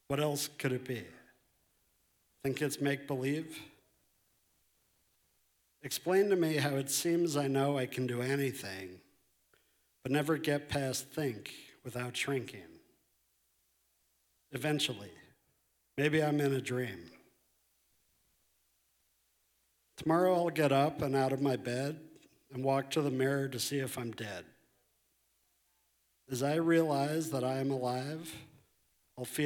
What else could it be? Think it's make-believe? Explain to me how it seems I know I can do anything, but never get past think without shrinking. Eventually, maybe I'm in a dream. Tomorrow I'll get up and out of my bed and walk to the mirror to see if I'm dead. As I realize that I am alive, I'll feel